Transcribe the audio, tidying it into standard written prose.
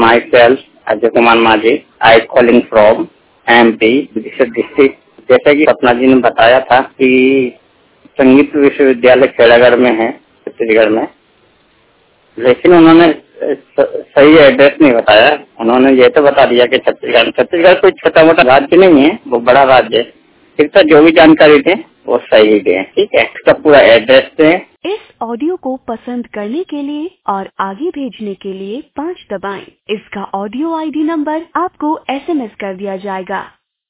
Myself, Ajay Kumar Majhi, I calling from MP, district. जैसे कि सपना जी ने बताया था कि संगीत विश्वविद्यालय खेड़ागढ़ में है, छत्तीसगढ़ में, लेकिन उन्होंने सही एड्रेस नहीं बताया। उन्होंने ये तो बता दिया कि छत्तीसगढ़ कोई छोटा मोटा राज्य नहीं है, वो बड़ा राज्य है। फिर तो जो भी जानकारी दें वो सही दें, ठीक है। इसका पूरा एड्रेस दें। इस ऑडियो को पसंद करने के लिए और आगे भेजने के लिए 5 दबाएं। इसका ऑडियो ID नंबर आपको SMS कर दिया जाएगा।